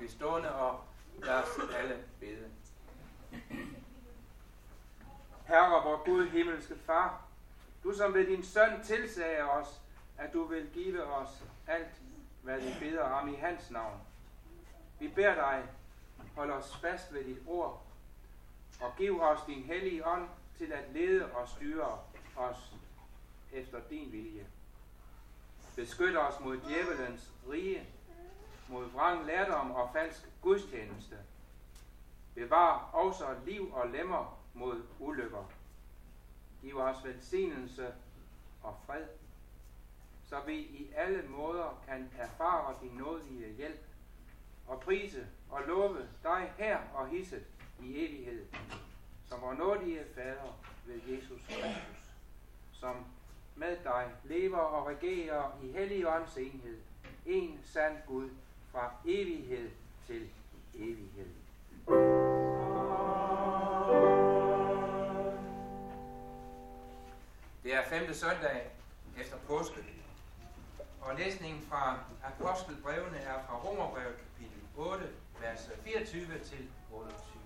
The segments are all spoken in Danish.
blive stående, og lad os alle bede. Herre, vor Gud, himmelske Far, du som ved din søn tilsagde os, at du vil give os alt, hvad vi beder om i hans navn. Vi beder dig, hold os fast ved dit ord, og giv os din hellige ånd til at lede og styre os efter din vilje. Beskyt os mod djævelens rige, mod vrang lærdom og falsk gudstjeneste. Bevar også liv og lemmer mod ulykker. Giv os velsignelse og fred, så vi i alle måder kan erfare din nådige hjælp og prise og love dig her og hisset i evighed, som vor nådige Fader ved Jesus Kristus, som med dig lever og regerer i hellig ånds enhed, en sand Gud fra evighed til evighed. Det er 5. søndag efter påske, og læsningen fra Apostelbrevene er fra Romerbrevet kapitel 8, vers 24 til 28.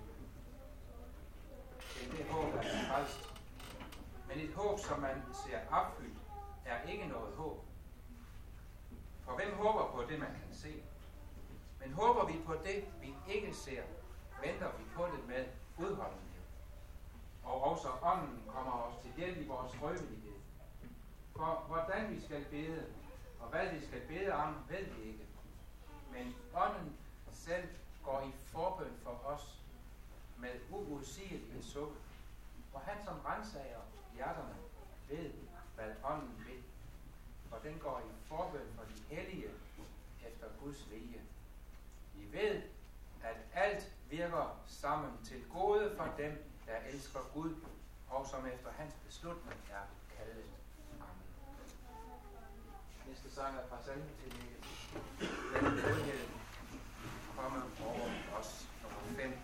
Det håb er frelst, men et håb, som man ser opfyldt, er ikke noget håb. For hvem håber på det, man kan se? Men håber vi på det, vi ikke ser, venter vi på det med udholdenhed. Og også ånden kommer os til hjælp i vores skrøbelighed. For hvordan vi skal bede, og hvad vi skal bede om, ved vi ikke. Men ånden selv går i forbøn for os med uudsigelige sukke. For han som rensager hjerterne ved, hvad ånden vil. For den går i forbøn for de hellige efter Guds vilje. Vi ved, at alt virker sammen til gode for dem, der elsker Gud, og som efter hans beslutning er kaldet. Amen. Næste sang er fra salmen til den godhed komme over os, nummer 5.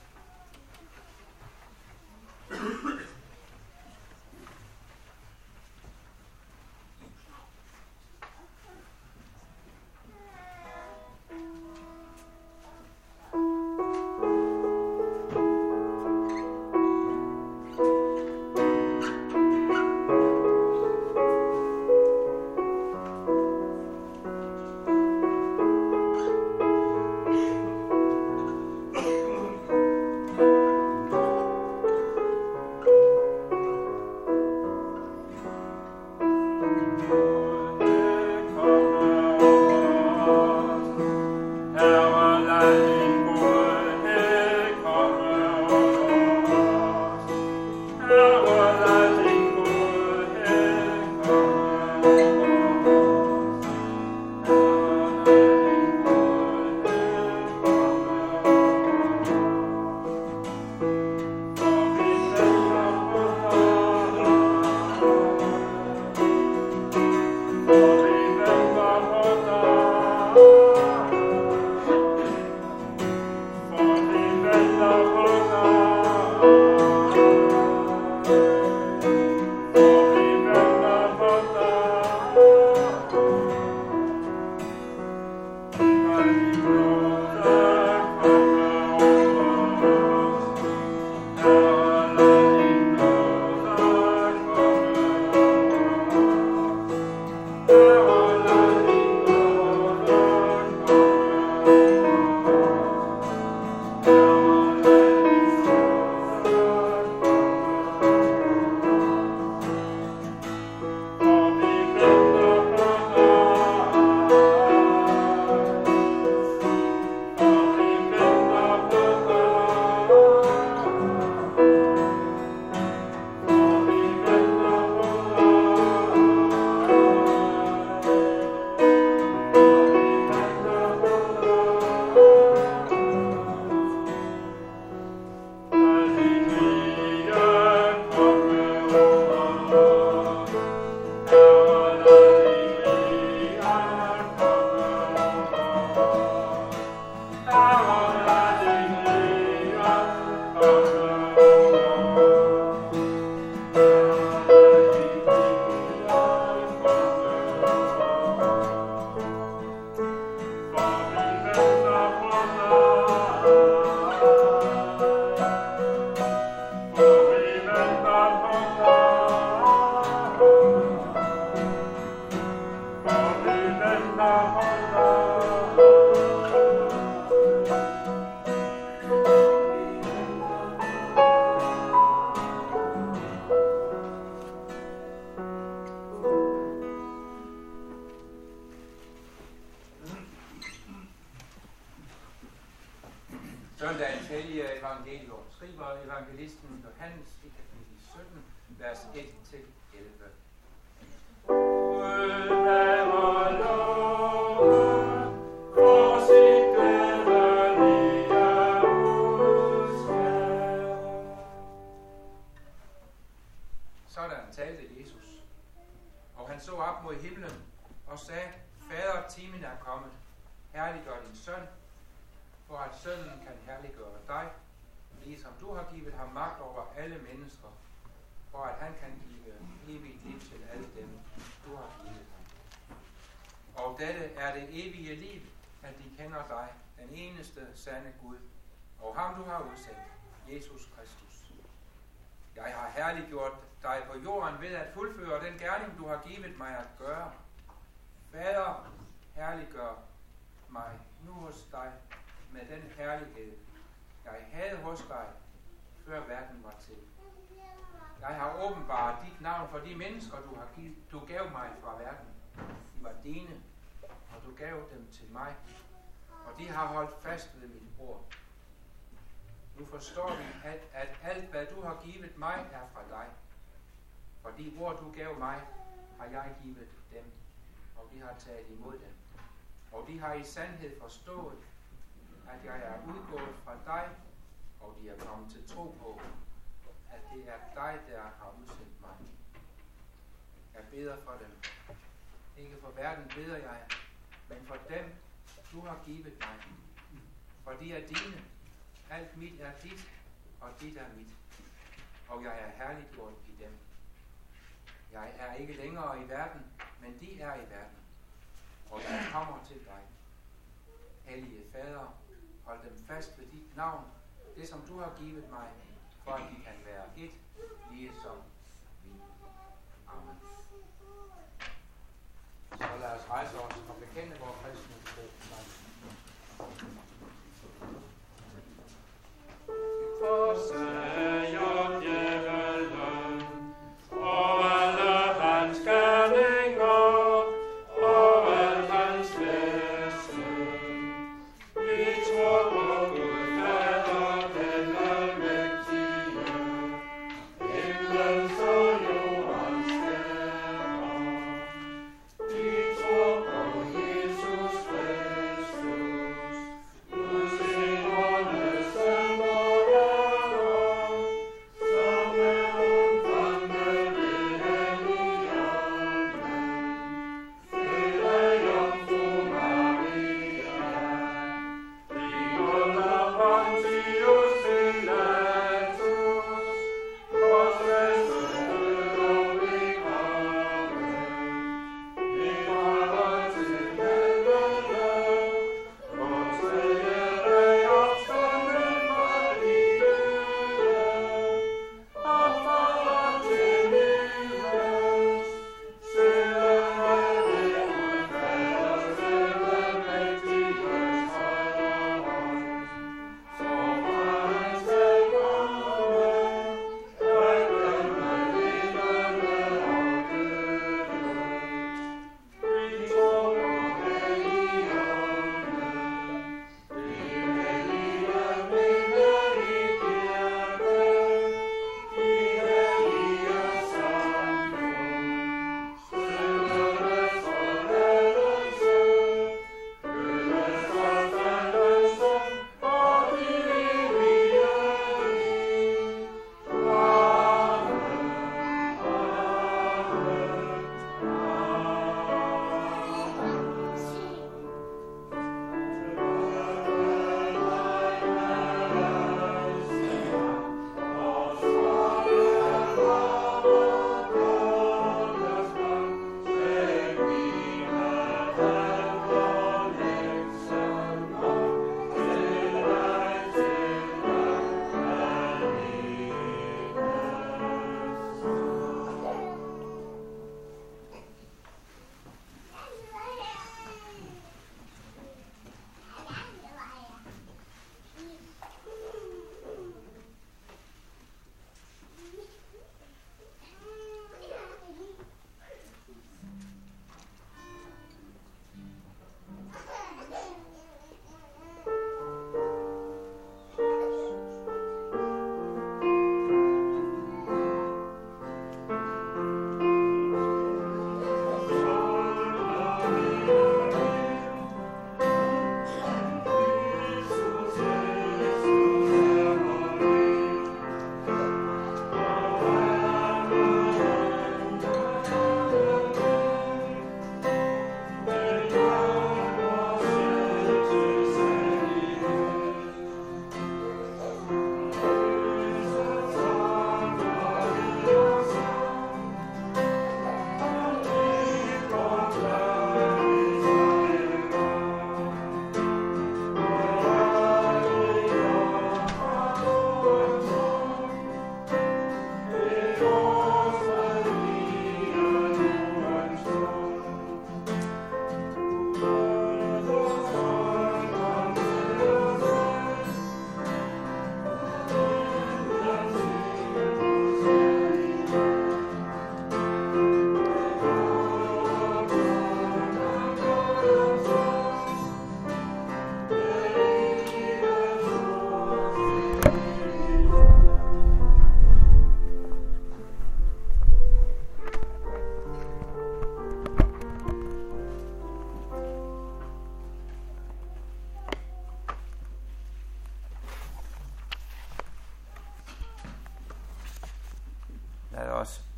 Søndagens hellige evangelium skriver evangelisten Johannes i kapitel 17, vers 1-11. Sådan talte Jesus, og han så op mod himlen og sagde, Fader, timen er kommet, herliggør din søn, for at sønnen kan herliggøre dig, ligesom du har givet ham magt over alle mennesker, for at han kan give evigt liv til alle dem, du har givet ham. Og dette er det evige liv, at de kender dig, den eneste sande Gud, og ham du har udsendt, Jesus Kristus. Jeg har herliggjort dig på jorden ved at fuldføre den gerning, du har givet mig at gøre. Fader, herliggør mig nu hos dig, med den herlighed, jeg havde hos dig, før verden var til. Jeg har åbenbart dit navn for de mennesker, du gav mig fra verden. De var dine, og du gav dem til mig, og de har holdt fast ved mit ord. Nu forstår vi, at alt, hvad du har givet mig, er fra dig. For de ord, du gav mig, har jeg givet dem, og de har taget imod dem. Og de har i sandhed forstået, at jeg er udgået fra dig, og de er kommet til tro på, at det er dig, der har udsendt mig. Jeg beder for dem. Ikke for verden beder jeg, men for dem, du har givet mig. For de er dine. Alt mit er dit, og dit er mit. Og jeg er herliggjort i dem. Jeg er ikke længere i verden, men de er i verden. Og jeg kommer til dig. Hellige Fader, hold dem fast ved dit navn, det som du har givet mig, for at de kan være et, lige som vi. Amen. Så lad os rejse os og bekende vores kristne tro sammen. Forsager djævelen og alle hans gerninger og al hans væsen. Vi tror på Gud Fader, den almægtige, himlens og jordens skaber. Vi tror på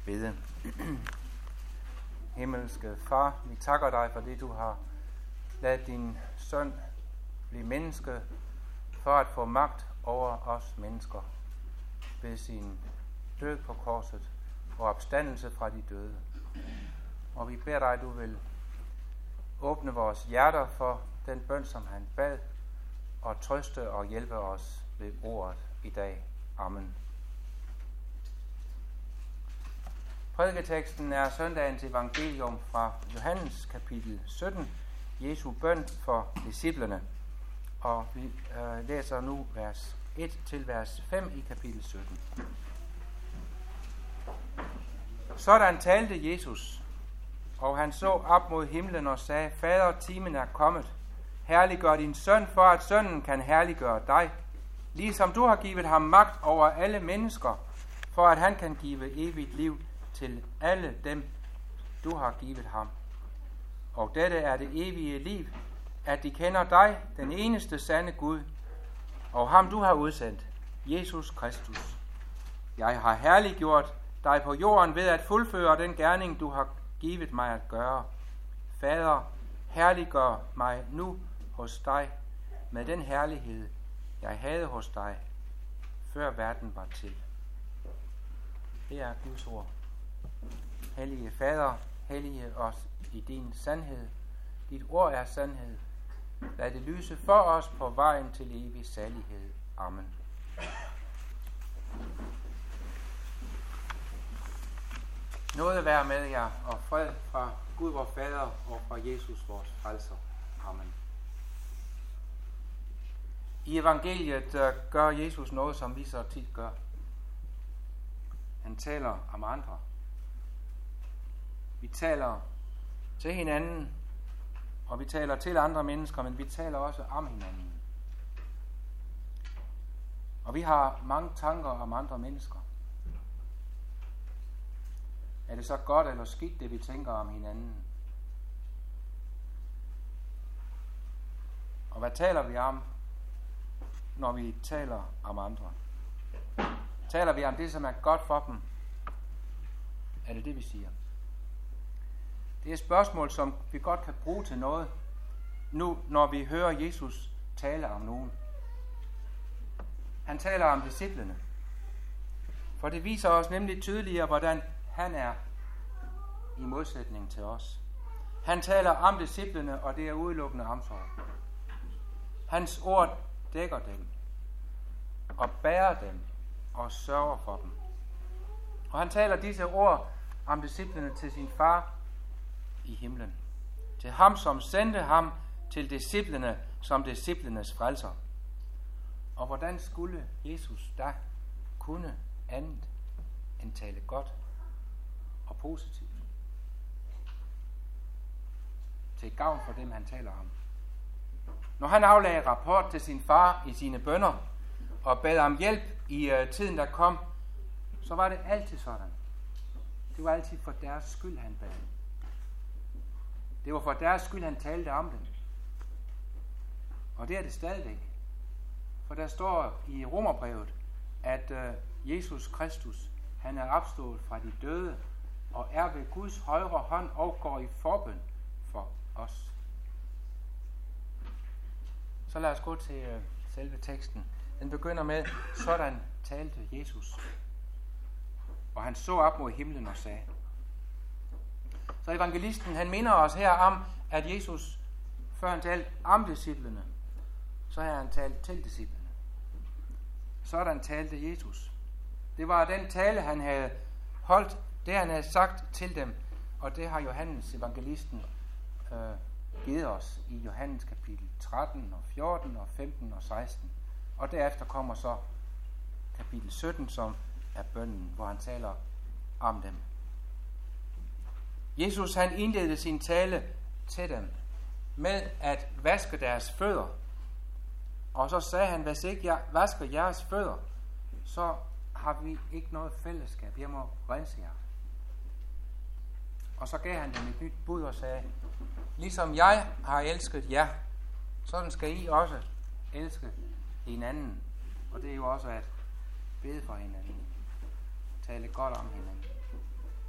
bede. Himmelske Far, vi takker dig for det, du har ladet din søn blive menneske, for at få magt over os mennesker ved sin død på korset og opstandelse fra de døde. Og vi beder dig, du vil åbne vores hjerter for den bøn, som han bad, og trøste og hjælpe os ved ordet i dag. Amen. Prædiketeksten er søndagens evangelium fra Johannes kapitel 17, Jesu bøn for disciplene. Og vi læser nu vers 1 til vers 5 i kapitel 17. Sådan talte Jesus, og han så op mod himlen og sagde, Fader, timen er kommet. Herliggør din søn, for at sønnen kan herliggøre dig, ligesom du har givet ham magt over alle mennesker, for at han kan give evigt liv til alle dem, du har givet ham. Og dette er det evige liv, at de kender dig, den eneste sande Gud, og ham du har udsendt, Jesus Kristus. Jeg har herliggjort dig på jorden ved at fuldføre den gerning, du har givet mig at gøre. Fader, herliggør mig nu hos dig med den herlighed, jeg havde hos dig, før verden var til. Det er Guds ord. Hellige Fader, hellige os i din sandhed. Dit ord er sandhed. Lad det lyse for os på vejen til evig salighed. Amen. Nåde være med jer, og fred fra Gud vor Fader og fra Jesus vores frelser. Amen. I evangeliet gør Jesus noget, som vi så tit gør. Han taler om andre. Vi taler til hinanden, og vi taler til andre mennesker, men vi taler også om hinanden. Og vi har mange tanker om andre mennesker. Er det så godt eller skidt, det vi tænker om hinanden? Og hvad taler vi om, når vi taler om andre? Taler vi om det, som er godt for dem? Er det det, vi siger? Det er et spørgsmål, som vi godt kan bruge til noget, nu når vi hører Jesus tale om nogen. Han taler om disciplene. For det viser os nemlig tydeligere, hvordan han er i modsætning til os. Han taler om disciplene, og det er udelukkende omsorg. Hans ord dækker dem, og bærer dem, og sørger for dem. Og han taler disse ord om disciplene til sin far i himlen. Til ham, som sendte ham til disciplene som disciplenes frelser. Og hvordan skulle Jesus da kunne andet end tale godt og positivt til gavn for dem, han taler om? Når han aflagde rapport til sin far i sine bønner og bad om hjælp i tiden, der kom, så var det altid sådan. Det var altid for deres skyld, han bad. Det var for deres skyld, han talte om dem. Og det er det stadigvæk. For der står i Romerbrevet, at Jesus Kristus, han er opstået fra de døde, og er ved Guds højre hånd og går i forbøn for os. Så lad os gå til selve teksten. Den begynder med, sådan talte Jesus. Og han så op mod himlen og sagde. Så evangelisten, han minder os her om, at Jesus, før han talte om disciplene, så har han talt til disciplene. Sådan talte Jesus. Det var den tale, han havde holdt, det han havde sagt til dem, og det har Johannes evangelisten givet os i Johannes kapitel 13 og 14 og 15 og 16. Og derefter kommer så kapitel 17, som er bønnen, hvor han taler om dem. Jesus, han indledte sin tale til dem med at vaske deres fødder. Og så sagde han, hvis ikke jeg vasker jeres fødder, så har vi ikke noget fællesskab. Jeg må rense jer. Og så gav han dem et nyt bud og sagde, ligesom jeg har elsket jer, sådan skal I også elske hinanden. Og det er jo også at bede for hinanden. Tale godt om hinanden.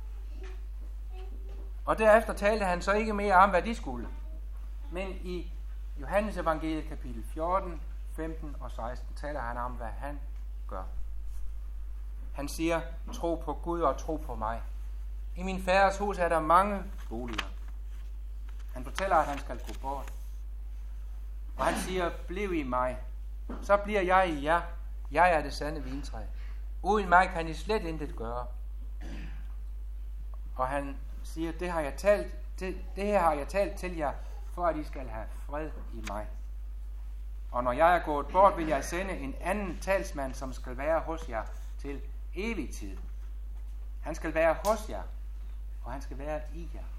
Og derefter talte han så ikke mere om, hvad de skulle. Men i Johannes evangeliet kapitel 14, 15 og 16 taler han om, hvad han gør. Han siger, tro på Gud og tro på mig. I min faders hus er der mange boliger. Han fortæller, at han skal gå bort. Og han siger, bliv i mig. Så bliver jeg i jer. Jeg er det sande vintræ. Uden mig kan I slet intet gøre. Og han siger, det her har jeg talt til jer, for at I skal have fred i mig. Og når jeg er gået bort, vil jeg sende en anden talsmand, som skal være hos jer til evig tid. Han skal være hos jer, og han skal være i jer.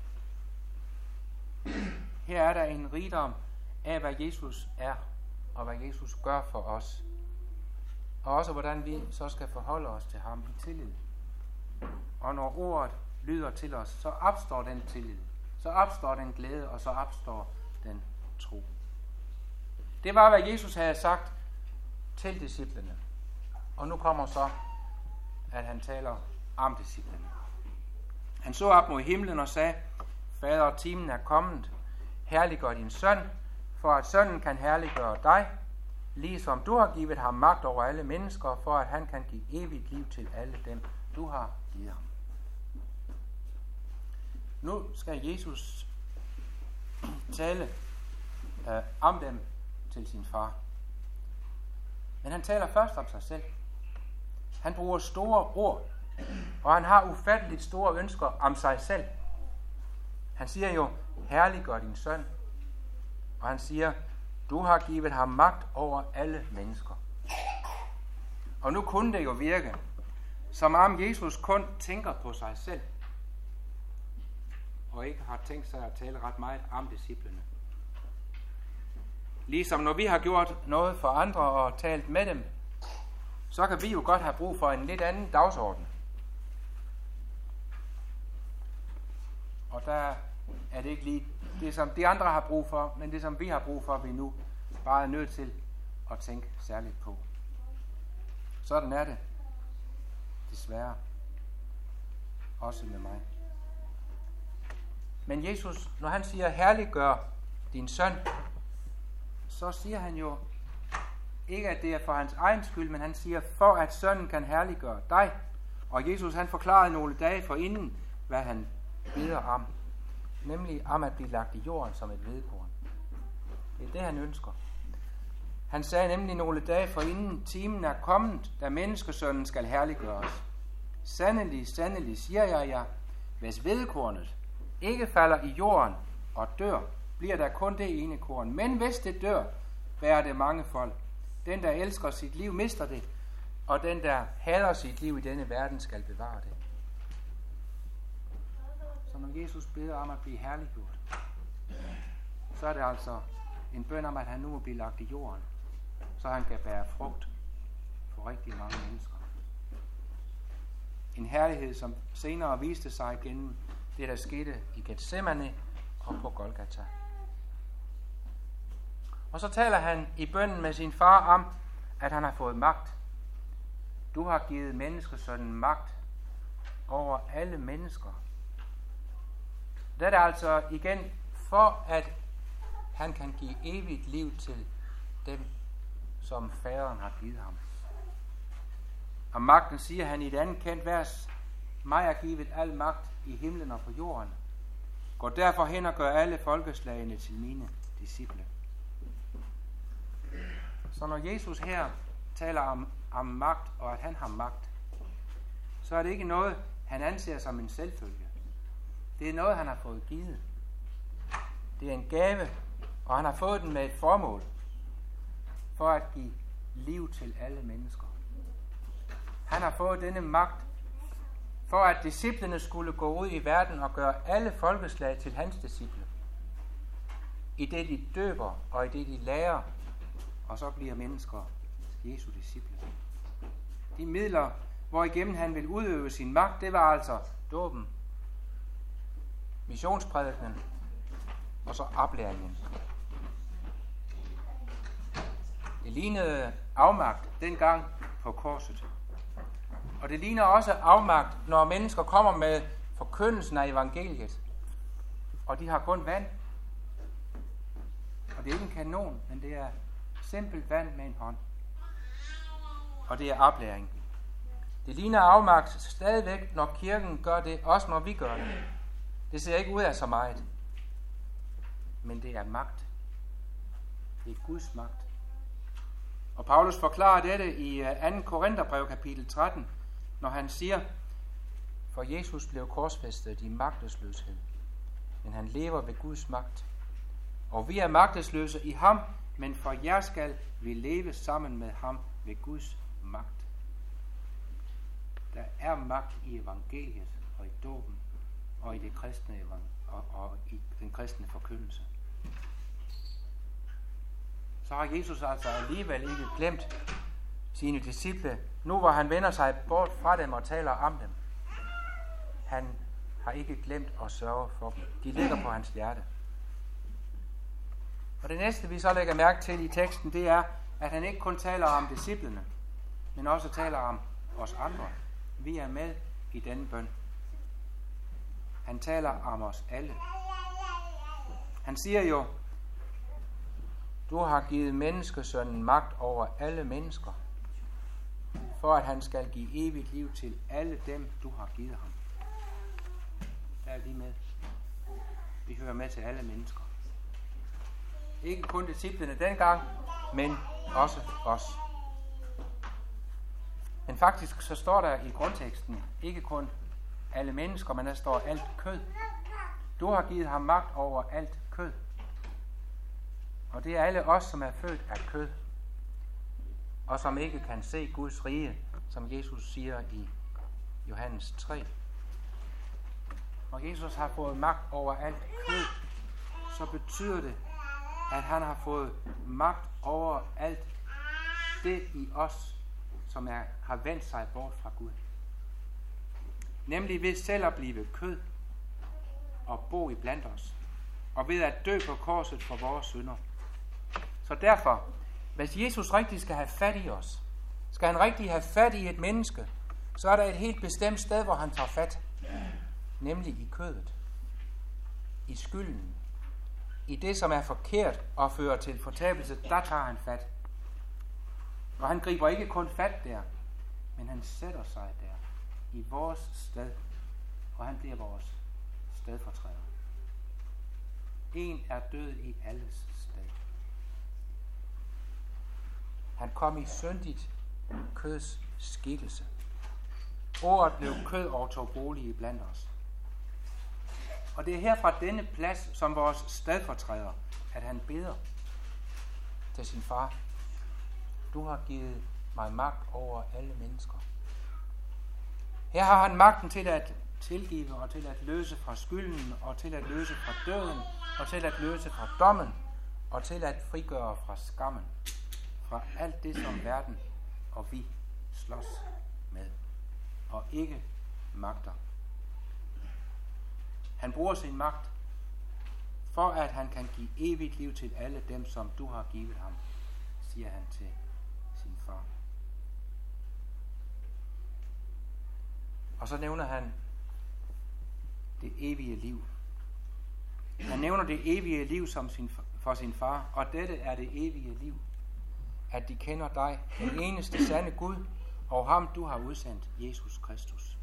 Her er der en rigdom af, hvad Jesus er, og hvad Jesus gør for os. Og også hvordan vi så skal forholde os til ham i tillid. Og når ordet lyder til os, så opstår den tillid. Så opstår den glæde, og så opstår den tro. Det var, hvad Jesus havde sagt til disciplene. Og nu kommer så, at han taler om disciplene. Han så op mod himlen og sagde, Fader, timen er kommet. Herliggør din søn, for at sønnen kan herliggøre dig, ligesom du har givet ham magt over alle mennesker, for at han kan give evigt liv til alle dem, du har givet ham. Nu skal Jesus tale om dem til sin far. Men han taler først om sig selv. Han bruger store ord, og han har ufatteligt store ønsker om sig selv. Han siger jo, herliggør din søn. Og han siger, du har givet ham magt over alle mennesker. Og nu kunne det jo virke, som om Jesus kun tænker på sig selv, og ikke har tænkt sig at tale ret meget om disciplene. Ligesom når vi har gjort noget for andre og talt med dem, så kan vi jo godt have brug for en lidt anden dagsorden. Og der er det ikke lige det, som de andre har brug for, men det, som vi har brug for, vi nu bare er nødt til at tænke særligt på. Sådan er det, desværre, også med mig. Men Jesus, når han siger, herliggør din søn, så siger han jo ikke, at det er for hans egen skyld, men han siger, for at sønnen kan herliggøre dig. Og Jesus, han forklarede nogle dage forinden, hvad han beder om, nemlig om at blive lagt i jorden som et hvedekorn. Det er det, han ønsker. Han sagde nemlig nogle dage forinden, timen er kommet, da menneskesønnen skal herliggøres. Sandelig, sandelig, siger jeg jer, hvis hvedekornet ikke falder i jorden og dør, bliver der kun det ene korn. Men hvis det dør, bærer det mange folk. Den, der elsker sit liv, mister det, og den, der hader sit liv i denne verden, skal bevare det. Så når Jesus beder om at blive herliggjort, så er det altså en bøn om, at han nu må blive lagt i jorden, så han kan bære frugt for rigtig mange mennesker. En herlighed, som senere viste sig gennem det, der skete i Getsemane og på Golgata. Og så taler han i bønnen med sin far om, at han har fået magt. Du har givet menneskesønnen magt over alle mennesker. Det er det altså igen for, at han kan give evigt liv til dem, som faderen har givet ham. Om magten siger han i et andet kendt vers, mig er givet al magt i himlen og på jorden. Gå derfor hen og gør alle folkeslagene til mine disciple. Så når Jesus her taler om magt, og at han har magt, så er det ikke noget, han anser som en selvfølge. Det er noget, han har fået givet. Det er en gave, og han har fået den med et formål, for at give liv til alle mennesker. Han har fået denne magt, for at disciplene skulle gå ud i verden og gøre alle folkeslag til hans disciple. I det de døber, og i det de lærer, og så bliver mennesker Jesu disciple. De midler, hvorigennem han vil udøve sin magt, det var altså dåben, missionsprædikenen og så oplæringen. Det lignede afmagt dengang på korset. Og det ligner også afmagt, når mennesker kommer med forkyndelsen af evangeliet. og de har kun vand. Og det er ikke en kanon, men det er simpelt vand med en hånd. Og det er oplæring. Det ligner afmagt stadigvæk, når kirken gør det, også når vi gør det. Det ser ikke ud af så meget. Men det er magt. Det er Guds magt. Og Paulus forklarer dette i 2. Korintherbrev kapitel 13, når han siger, for Jesus blev korsfæstet i magtesløshed, men han lever ved Guds magt. Og vi er magtesløse i ham, men for jer skal vi leve sammen med ham ved Guds magt. Der er magt i evangeliet og i dåben og i det kristne og i den kristne forkyndelse. Så har Jesus altså alligevel ikke glemt sine disciple, nu hvor han vender sig bort fra dem og taler om dem. Han har ikke glemt at sørge for dem. De ligger på hans hjerte. Og det næste, vi så lægger mærke til i teksten, det er, at han ikke kun taler om disciplene, men også taler om os andre. Vi er med i denne bøn. Han taler om os alle. Han siger jo, du har givet menneskesønnen magt over alle mennesker, for at han skal give evigt liv til alle dem, du har givet ham. Der er vi med. Vi hører med til alle mennesker. Ikke kun disciplene dengang, men også os. Men faktisk så står der i grundteksten, ikke kun alle mennesker, men der står alt kød. Du har givet ham magt over alt kød. Og det er alle os, som er født af kød, og som ikke kan se Guds rige, som Jesus siger i Johannes 3. Når Jesus har fået magt over alt kød, så betyder det, at han har fået magt over alt det i os, som har vendt sig bort fra Gud. Nemlig ved selv at blive kød og bo i blandt os, og ved at dø på korset for vores synder. Så derfor, hvis Jesus rigtig skal have fat i os, skal han rigtig have fat i et menneske, så er der et helt bestemt sted, hvor han tager fat. Nemlig i kødet. I skylden. I det, som er forkert og fører til fortabelse, der tager han fat. Og han griber ikke kun fat der, men han sætter sig der i vores sted, og han bliver vores stedfortræder. En er død i alles sted. Han kom i syndigt køds skikkelse. Ordet blev kød og tog bolig i blandt os. Og det er her fra denne plads, som vores stedfortræder, at han beder til sin far. Du har givet mig magt over alle mennesker. Her har han magten til at tilgive og til at løse fra skylden og til at løse fra døden og til at løse fra dommen og til at frigøre fra skammen. Fra alt det, som verden og vi slås med og ikke magter. Han bruger sin magt for at han kan give evigt liv til alle dem, som du har givet ham, siger han til sin far. Og så nævner han det evige liv. Han nævner det evige liv for sin far, og dette er det evige liv, at de kender dig, den eneste sande Gud, og ham du har udsendt, Jesus Kristus.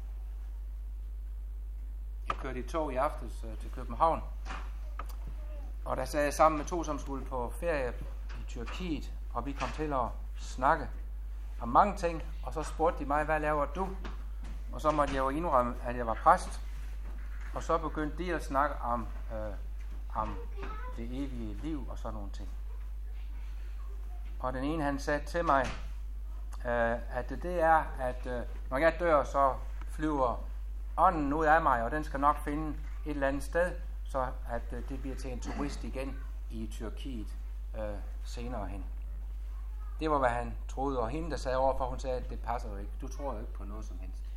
Jeg kørte i tog i aftes til København, og der sad jeg sammen med to, som skulle på ferie i Tyrkiet, og vi kom til at snakke om mange ting, og så spurgte de mig, hvad laver du? Og så måtte jeg jo indrømme, at jeg var præst, og så begyndte de at snakke om det evige liv og sådan nogle ting. Og den ene, han sagde til mig, at det er, at når jeg dør, så flyver ånden ud af mig, og den skal nok finde et eller andet sted, så at det bliver til en turist igen i Tyrkiet senere hen. Det var, hvad han troede, og hende, der sagde overfor, hun sagde, at det passer jo ikke. Du tror jo ikke på noget som helst.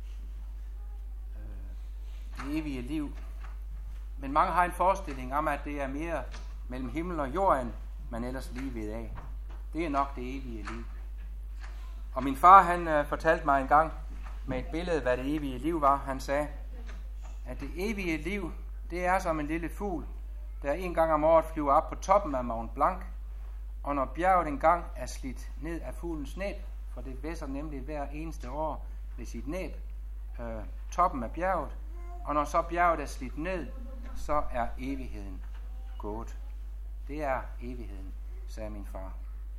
Det evige liv. Men mange har en forestilling om, at det er mere mellem himmel og jorden, man ellers lige ved af. Det er nok det evige liv. Og min far, han fortalte mig en gang med et billede, hvad det evige liv var. Han sagde, at det evige liv, det er som en lille fugl, der en gang om året flyver op på toppen af Mont Blanc, og når bjerget engang er slidt ned af fuglens næb, for det væsser nemlig hver eneste år ved sit næb, toppen af bjerget, og når så bjerget er slidt ned, så er evigheden gået. Det er evigheden, sagde min far.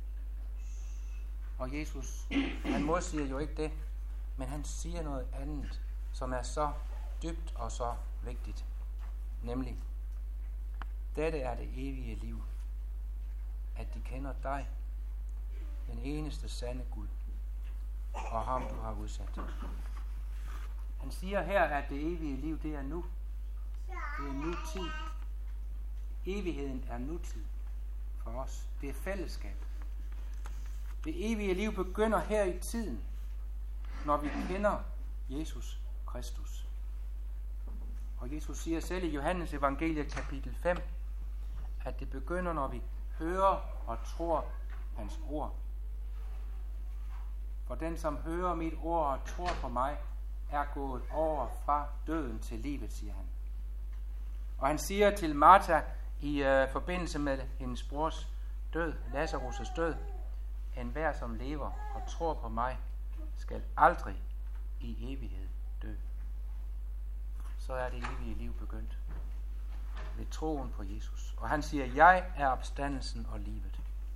Og Jesus, han modsiger jo ikke det, men han siger noget andet, som er så dybt og så vigtigt. Nemlig, dette er det evige liv, at de kender dig, den eneste sande Gud, og ham du har udsat. Han siger her, at det evige liv, det er nu. Det er nutid. Evigheden er nutid for os. Det er fællesskab. Det evige liv begynder her i tiden, når vi kender Jesus Kristus. Og Jesus siger selv i Johannes evangelie kapitel 5, at det begynder, når vi hører og tror hans ord. For den, som hører mit ord og tror på mig, er gået over fra døden til livet, siger han. Og han siger til Martha i forbindelse med hendes brors død, Lazarus' død, enhver som lever og tror på mig, skal aldrig i evighed dø. Så er det evige liv begyndt ved troen på Jesus. Og han siger, jeg er opstandelsen og livet.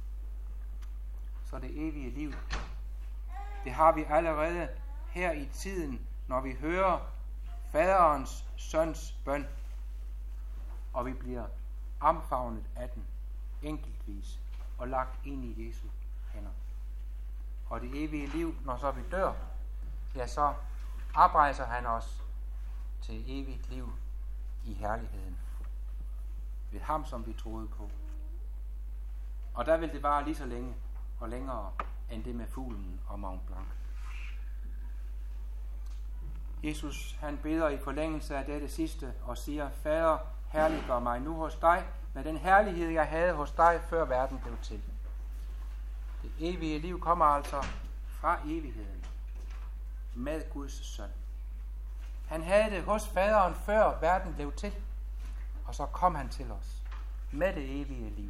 Så det evige liv, det har vi allerede her i tiden, når vi hører faderens søns bøn, og vi bliver omfavnet af den enkeltvis og lagt ind i Jesu hænder. Og det evige liv, når så vi dør, ja, så oprejser han os til evigt liv i herligheden ved ham, som vi troede på. Og der vil det vare lige så længe og længere end det med fuglen og Mont Blanc. Jesus, han beder i forlængelse af dette sidste og siger, Fader, herliggør mig nu hos dig med den herlighed, jeg havde hos dig, før verden blev til. Det evige liv kommer altså fra evigheden med Guds søn. Han havde det hos faderen, før verden blev til, og så kom han til os med det evige liv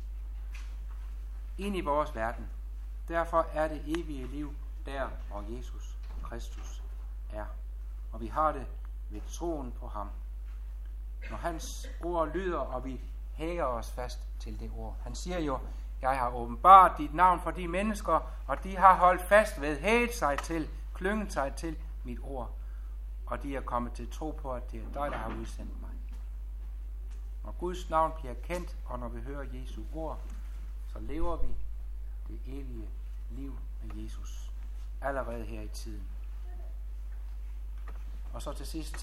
ind i vores verden. Derfor er det evige liv der, hvor Jesus Kristus er. Og vi har det ved troen på ham. Når hans ord lyder, og vi hænger os fast til det ord. Han siger jo, jeg har åbenbart dit navn for de mennesker, og de har holdt fast ved, hæget sig til, klynget sig til mit ord. Og de er kommet til tro på, at det er dig, der har udsendt mig. Når Guds navn bliver kendt, og når vi hører Jesu ord, så lever vi det evige liv med Jesus. Allerede her i tiden. Og så til sidst.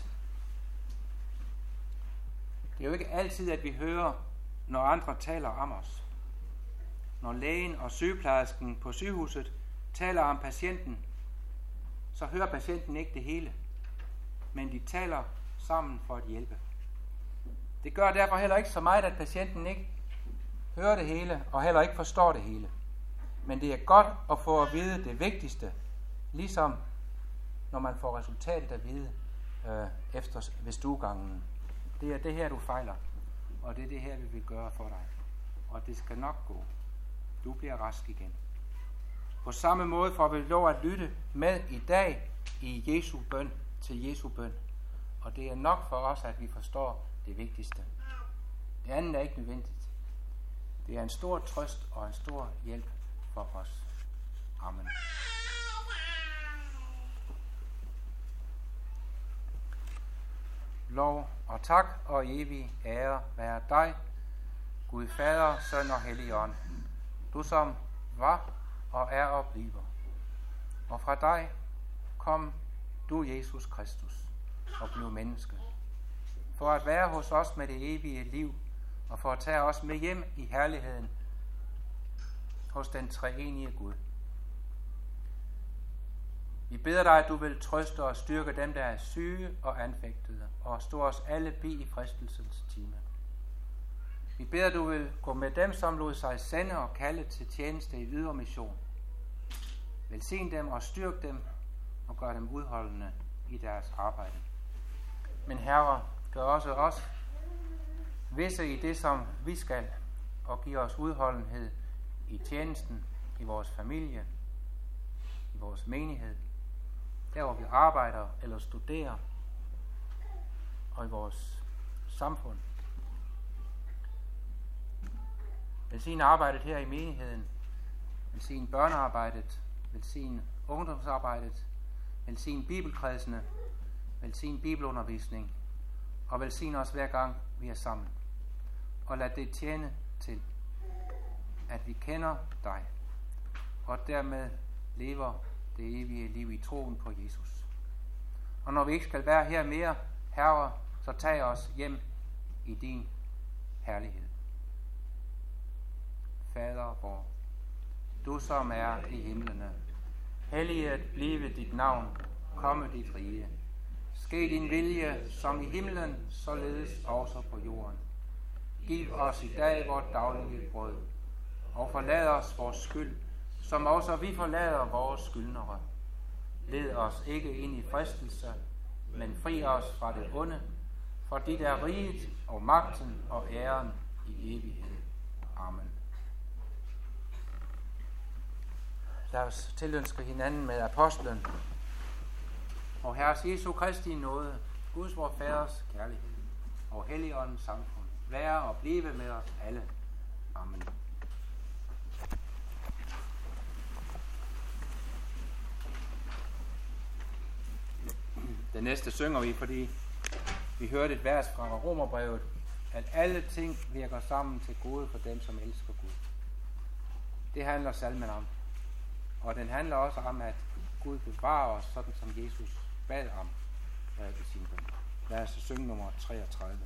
Det er jo ikke altid, at vi hører, når andre taler om os. Når lægen og sygeplejersken på sygehuset taler om patienten, så hører patienten ikke det hele. Men de taler sammen for at hjælpe. Det gør derfor heller ikke så meget, at patienten ikke hører det hele, og heller ikke forstår det hele. Men det er godt at få at vide det vigtigste, ligesom når man får resultatet at vide efter ved stuegangen. Det er det her, du fejler, og det er det her, vi vil gøre for dig. Og det skal nok gå. Du bliver rask igen. På samme måde får vi lov at lytte med i dag i Jesu bøn til Jesu bøn. Og det er nok for os, at vi forstår det vigtigste. Det andet er ikke nødvendigt. Det er en stor trøst og en stor hjælp for os. Amen. Lov og tak og evig ære være dig, Gud Fader, Søn og Helligånd, du som var og er og bliver. Og fra dig kom du, Jesus Kristus, og blev menneske, for at være hos os med det evige liv, og for at tage os med hjem i herligheden hos den treenige Gud. Vi beder dig, at du vil trøste og styrke dem, der er syge og anfægtede, og stå os alle bi i fristelsens time. Vi beder, at du vil gå med dem, som lod sig sende og kalde til tjeneste i ydre mission. Velsign dem og styrk dem, og gør dem udholdende i deres arbejde. Men Herre, gør også os visse i det, som vi skal, og give os udholdenhed i tjenesten, i vores familie, i vores menighed, der hvor vi arbejder eller studerer, og i vores samfund. Velsign arbejdet her i menigheden, velsign børnearbejdet, velsign ungdomsarbejdet, velsign bibelkredsene, velsign bibelundervisning, og velsign os hver gang vi er sammen. Og lad det tjene til, at vi kender dig, og dermed lever det evige liv i troen på Jesus. Og når vi ikke skal være her mere, Herre, så tag os hjem i din herlighed. Fader vor, du som er i himlene, helliget blive dit navn, komme dit rige. Ske din vilje, som i himlen, således også på jorden. Giv os i dag vort daglige brød, og forlad os vores skyld, som også vi forlader vores skyldnere. Led os ikke ind i fristelse, men fri os fra det onde, for dit er riget og magten og æren i evighed. Amen. Lad os tilønske hinanden med apostlen og Herres Jesu Kristi nåde, Guds vor Faders kærlighed og Helligåndens samfund, være og blive med os alle. Amen. Det næste synger vi, fordi vi hørte et vers fra Romerbrevet, at alle ting virker sammen til gode for dem, som elsker Gud. Det handler salmen om. Og den handler også om, at Gud bevarer os, sådan som Jesus bad om i sin bøn. Lad os synge nummer 33.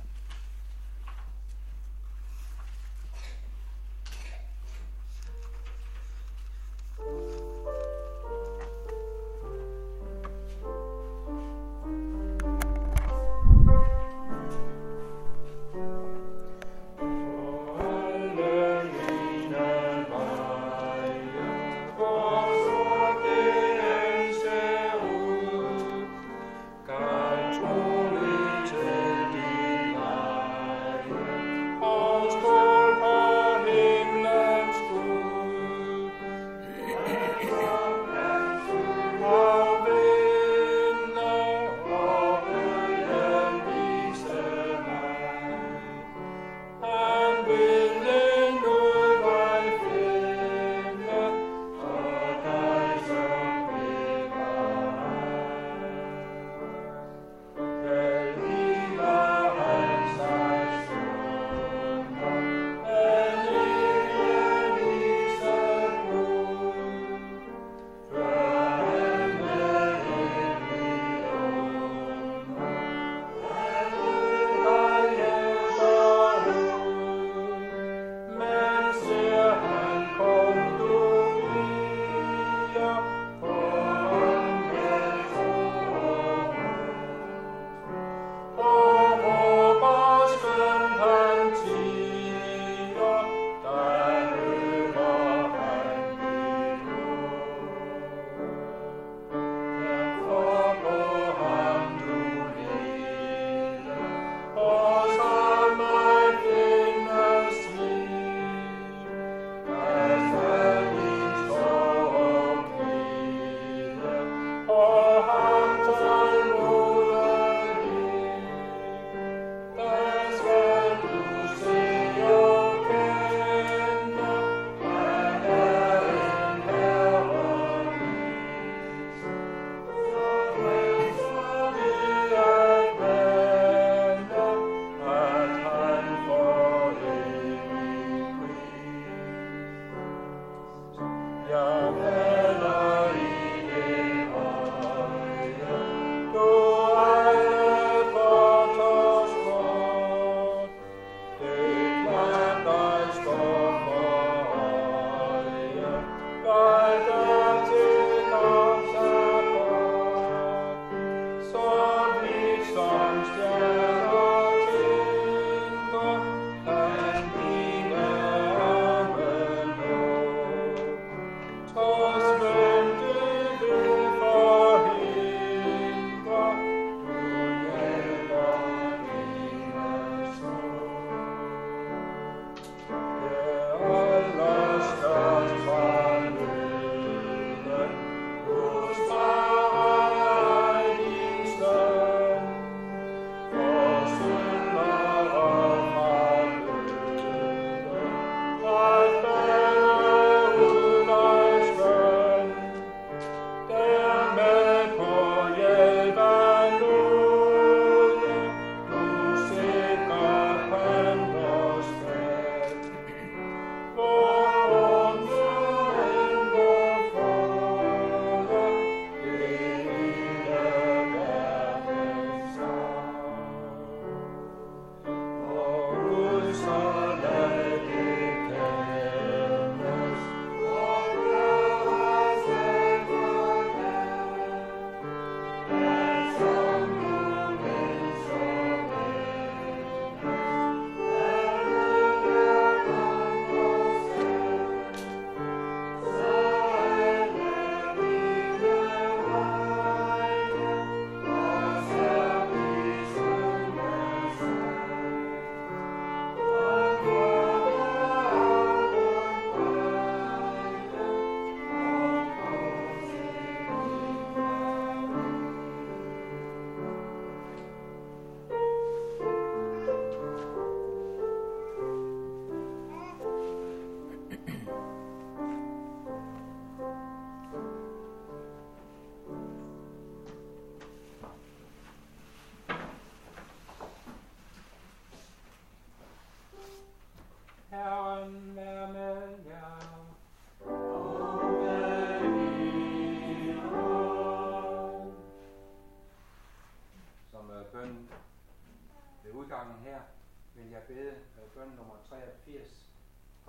Oh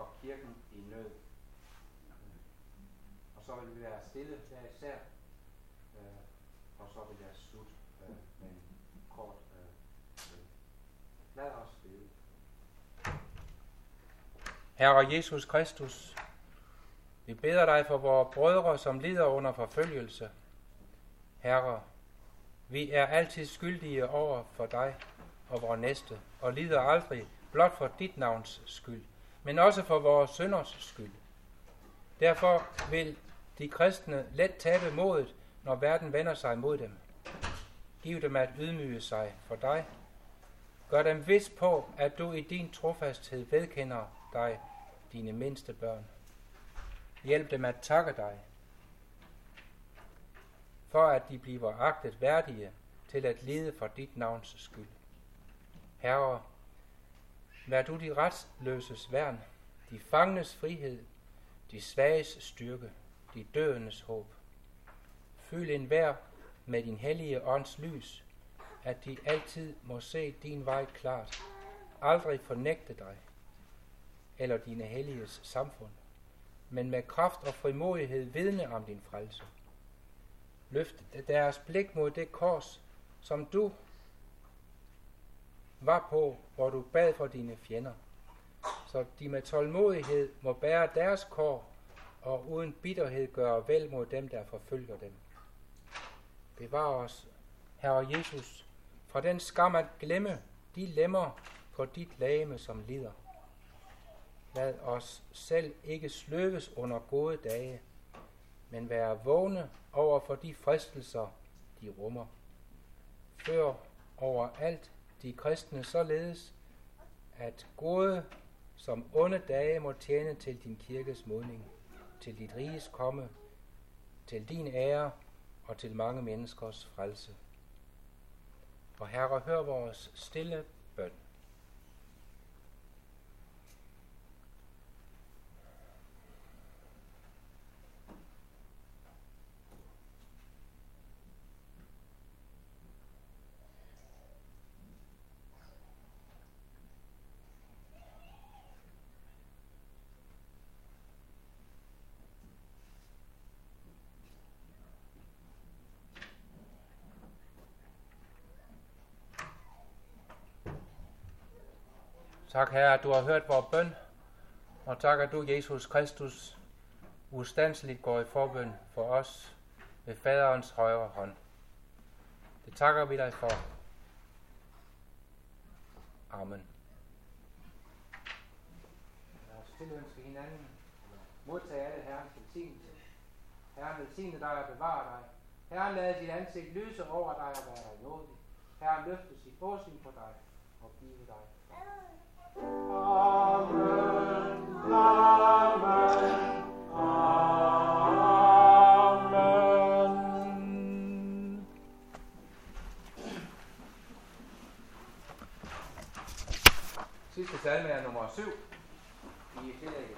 for kirken i nød. Og så vil vi være stille hver især, og så vil jeg slutte med en kort lad os bede. Herre Jesus Kristus, vi beder dig for vores brødre, som lider under forfølgelse. Herre, vi er altid skyldige over for dig og vores næste, og lider aldrig blot for dit navns skyld, men også for vores synders skyld. Derfor vil de kristne let tabe modet, når verden vender sig mod dem. Giv dem at ydmyge sig for dig. Gør dem vis på, at du i din trofasthed vedkender dig dine mindste børn. Hjælp dem at takke dig, for at de bliver agtet værdige til at lide for dit navns skyld. Herre, vær du de retsløses værn, de fangnes frihed, de svages styrke, de dødendes håb. Fyld enhver med din hellige ånds lys, at de altid må se din vej klart, aldrig fornægte dig eller dine helliges samfund, men med kraft og frimodighed vidne om din frelse. Løft deres blik mod det kors, som du var på, hvor du bad for dine fjender, så de med tålmodighed må bære deres kår og uden bitterhed gøre vel mod dem, der forfølger dem. Bevar os, Herre Jesus, fra den skam at glemme de lemmer på dit legeme, som lider. Lad os selv ikke sløves under gode dage, men være vågne over for de fristelser, de rummer. Før over alt de kristne således, at gode som onde dage må tjene til din kirkes modning, til dit riges komme, til din ære og til mange menneskers frelse. Og Herre, hør vores stille bøn. Tak, Herre, at du har hørt vores bøn, og tak, at du, Jesus Kristus, ustandsligt går i forbøn for os ved faderens højre hånd. Det takker vi dig for. Amen. Lad os tilønske hinanden. Modtag alle Herrens velsignelse. Herren velsigne dig og bevare dig. Herren lade sit ansigt lyse over dig og være dig nådig. Herren løfte sit åsyn på dig og give dig. Amen, amen, amen. Sidste salme er nummer 7 i tillægget.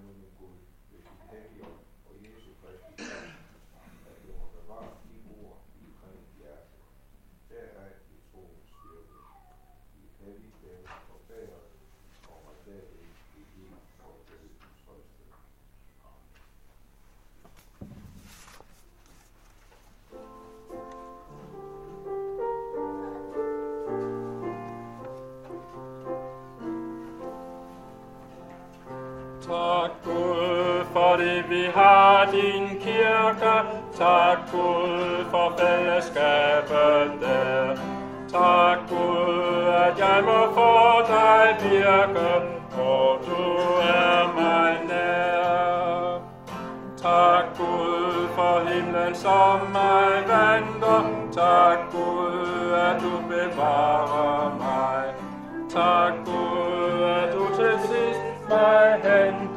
nu, min Gud, ved dit helligånd og Jesu Kristi kraft, at du må bevare de ord i kring hjertet. Deraf i troens styrke, i hellig gave og bæret, og mig derved i liv og dødens trøste. Tak Gud, fordi vi har din kirke. Tak Gud for fællesskabet der. Tak Gud, at jeg må få dig virke, og du er mig nær. Tak Gud for himlen som mig venter. Tak Gud, at du bevarer mig. Tak Gud, at du til sidst mig henter.